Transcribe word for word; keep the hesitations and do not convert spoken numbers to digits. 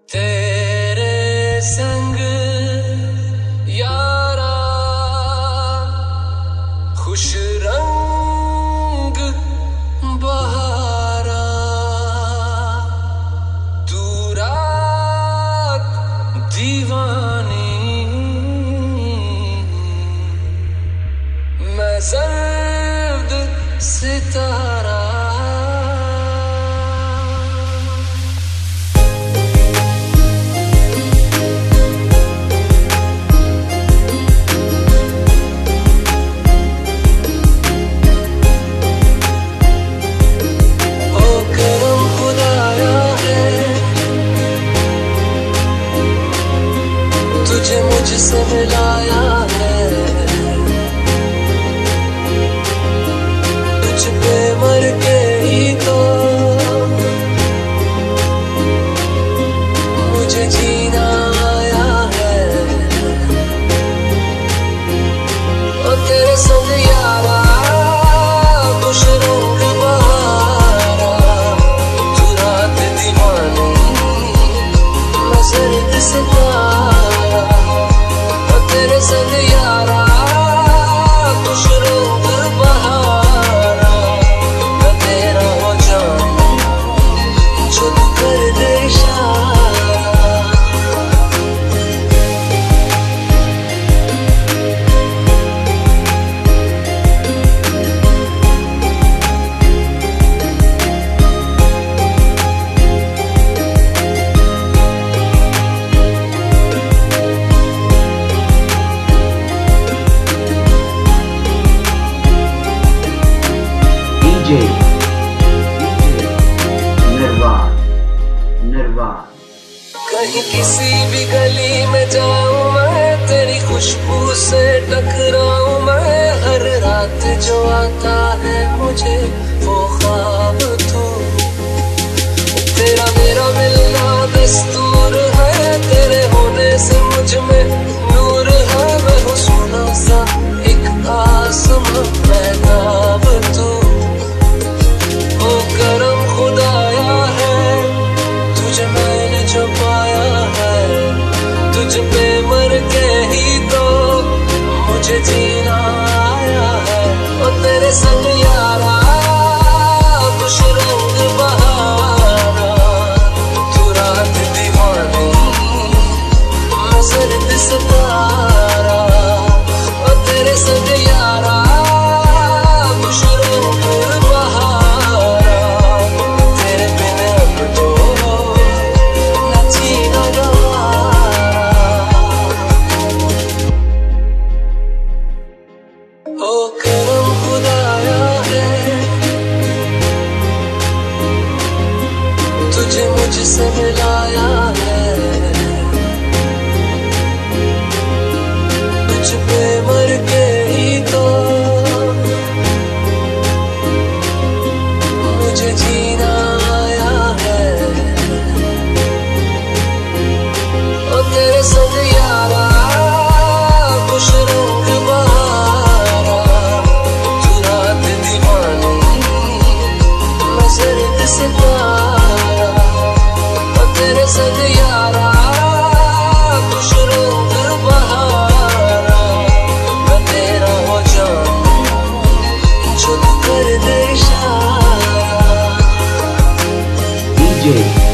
तेरे संग यारा खुश रंग बहारा, तू रात दीवानी, मैं सर्द सितारा। तुझे मुझसे मिलाया है, तुझ पे मर के ही तो मुझे जीना आया है। और तेरे संग यारा खुश रंग बहारा, तू रात दीवानी, मैं सर्द सितारा। तेरे संग यारा खुश रंग बहारा, मैं तेरा हो जाऊं जो तू कर दे इशारा। निर्वाण निर्वाण। कहीं किसी भी गली में जाऊं मैं, तेरी खुशबू से टकराऊं मैं। हर रात जो आता है मुझे वो ख्वाब तू, तेरा मेरा मिलना दस्तूर है। तेरे होने से मुझ में नूर है, मैं हूँ सोना सा एक आसमां महताब तू। ओ करम खुदाया है, तुझे मैंने जो पाया है, तुझ पे मर के ही तो मुझे जीना आया है। और तेरे संग यारा खुश रंग बहारा, तू रात दीवानी, मैं सर्द सितारा। और तेरे संग यारा खुश रंग बहारा, तेरे बिन अब तो न जीना गवारा। ओ करम खुदाया है, तुझे मुझसे मिलाया है, तुझ पे मर के ही तो मुझे जीना आया है। और तेरे संग यारा खुश रंग बहारा, तू रात दीवानी, मैं सर्द सितारा। और तेरे संग यारा खुश रंग बहारा, मैं तेरा हो जाऊं जो तू कर दे इशारा। डीजे